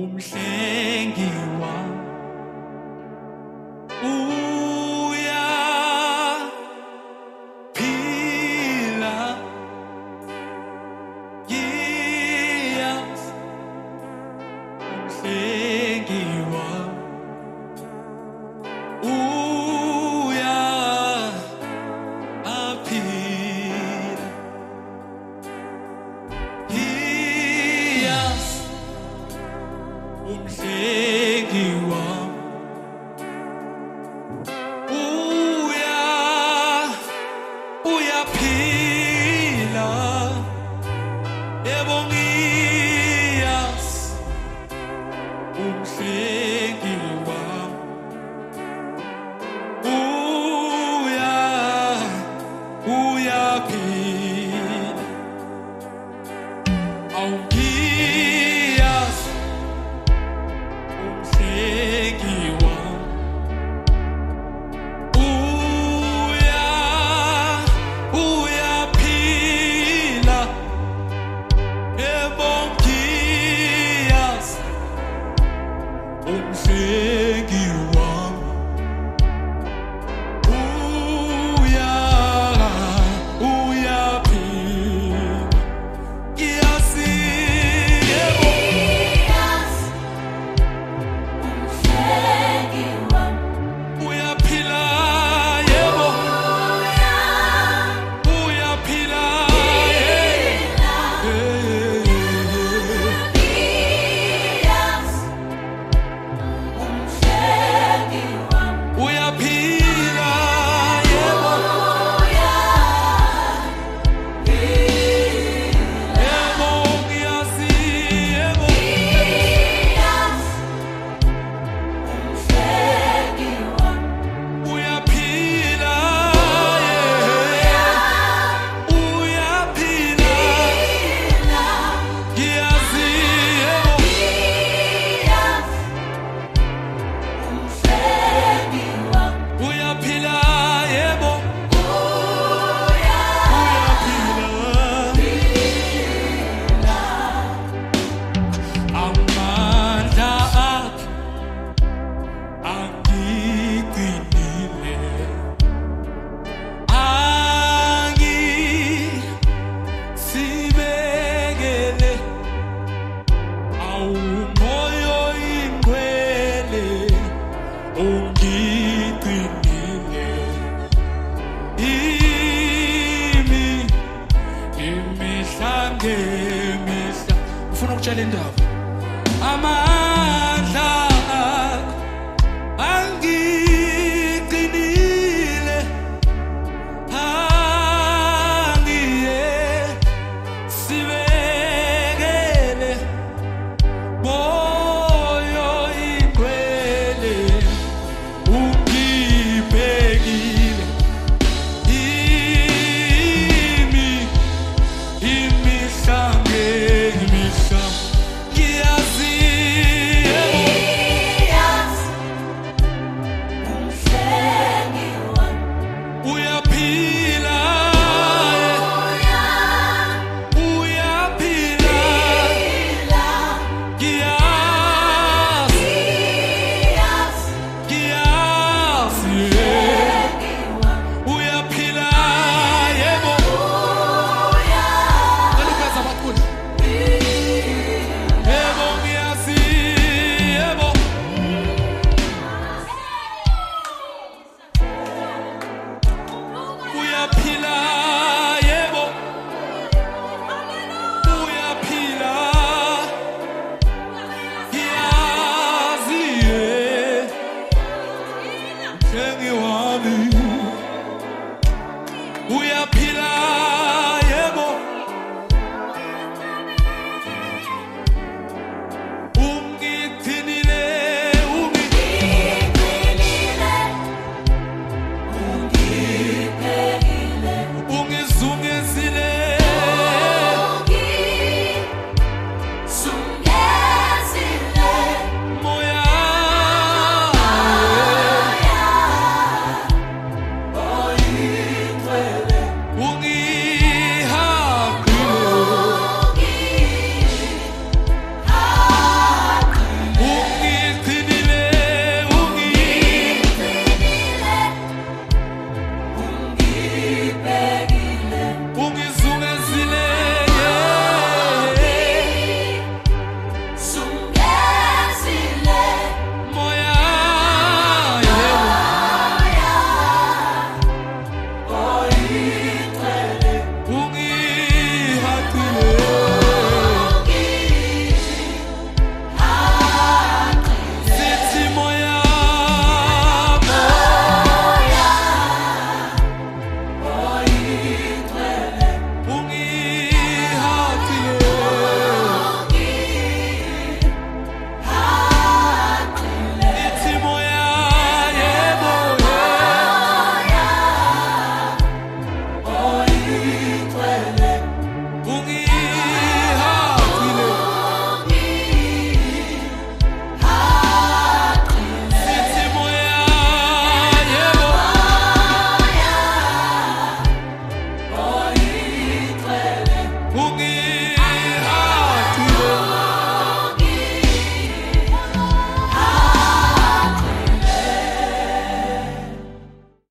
umhlengi wami uyaphila, yes, umhlengi wami uyaphila, yes, umhlengi wami uyaphila, yebo ngiyas, umhlengi wami uyaphila, awungiyas, umhlengi wami uyaphila, yebo ngiyas, umhlengi wami uyaphila, ngiyasi, yebo uyaphila, yebo uyaphila, uyaphila, yebo yebo ngiyasi, yebo uyaphila, uyaphila, ngiyasi, yebo uyaphila, yebo uyaphila, amandla akhe angiqinile, angisibekele, awumoya ingcwele ungiqinile, imihla ngemihla. Ufuna ukutshela indaba, amandla akho angiqinile, angisibekele, moyo ingcwele ungibhekile, imihla ngemihla, ngiyazi, yebo uyaphila, uyaphila, ngiyazi, ngiyazi, uyaphila, yebo alukeza abaculi, yebo ngiyazi, yebo uyaphila, yebo uyaphila, ngiyazi, umhlengi wami uyaphila.